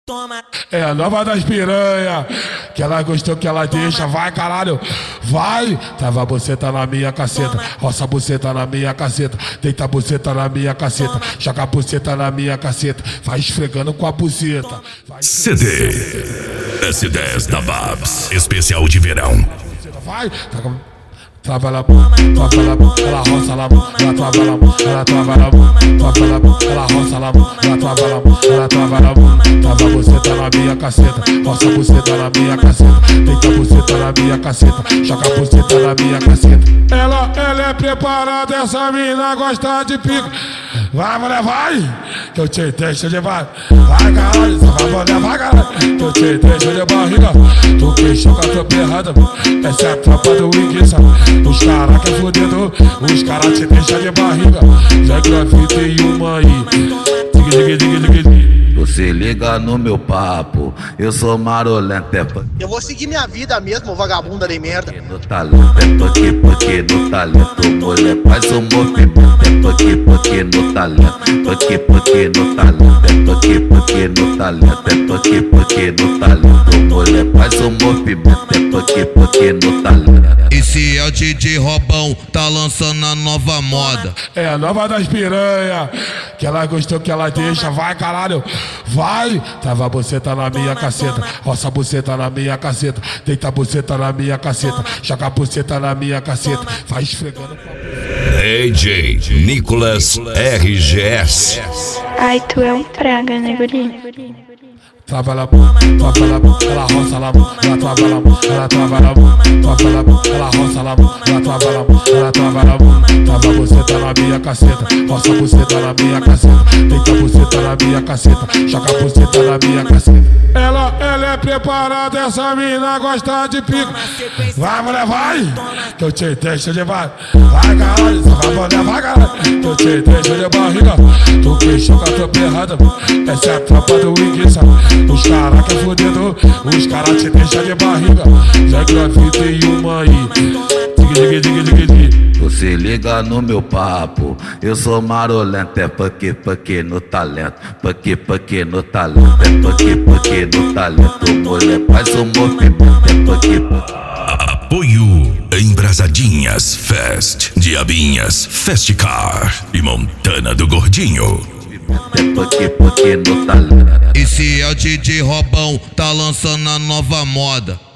É a nova das piranha, que ela gostou que ela deixa, vai caralho, vai. Trava a buceta na minha caceta, roça a buceta na minha caceta, deita a buceta na minha caceta, joga a buceta na minha caceta, vai esfregando com a buceta. CD S10 da Babs, especial de verão. Vai, trava ela, ela roça ela, ela trava ela, ela trava ela, trava ela, ela roça ela, ela trava ela, ela trava ela, trava a buceta na minha caceta, roça a buceta na minha caceta, deita a buceta na minha caceta, joga a buceta na minha caceta. Ela é preparada, essa mina gosta de pico. Vai, mulher, vai, que eu te deixo de barriga. Vai, caralho, você vai, mulher, vai, caralho, que eu te deixo de barriga. Tu que choca a tropa errada, essa é a tropa do Iguiça. Os caras que é fudido, os caras te deixam de barriga. Já gravitei uma aí. Você liga no meu papo, eu sou marolento, eu vou seguir minha vida mesmo, vagabunda de merda. No talento, porque no talento, mulher faz um movimento. Porque no talento, porque no talento, porque no talento, porque no talento, mulher faz um movimento. Porque no talento. Esse é o DJ Robão, tá lançando a nova moda. É a nova das piranha, que ela gostou que ela deixa, vai caralho, vai. Trava a buceta na minha caceta, roça a buceta na minha caceta, deita a buceta na minha caceta, joga a buceta na minha caceta, vai esfregando com a buceta. DJ Nicolas RGS. Ai, tu é um praga, né, guri? Trava ela, ela roça ela, ela trava ela, ela trava ela, trava ela, ela roça ela, ela trava ela, ela trava ela, trava a buceta na minha caceta, roça a buceta na minha caceta, deita a buceta na minha caceta, joga a buceta na minha caceta. Ela é preparada, essa mina gosta de pico. Vai, mulher, vai, que eu te deixo de barriga. Vai, caralho, você vai, mulher, vai, caralho, que eu te deixo de barriga. Tu que choca a tropa errada, essa é a tropa do Iguiça. Os caras que é fudido, os caras te deixam de barriga. Já gravitei uma aí. Você liga no meu papo, eu sou marolento, porque no talento, porque no talento, porque no talento, mulher faz um movimento, porque. Apoio Embrasadinhas Fest, Diabinhas Festcar e Montana do Gordinho. Porque no talento. Esse é o DJ Robão, tá lançando a nova moda.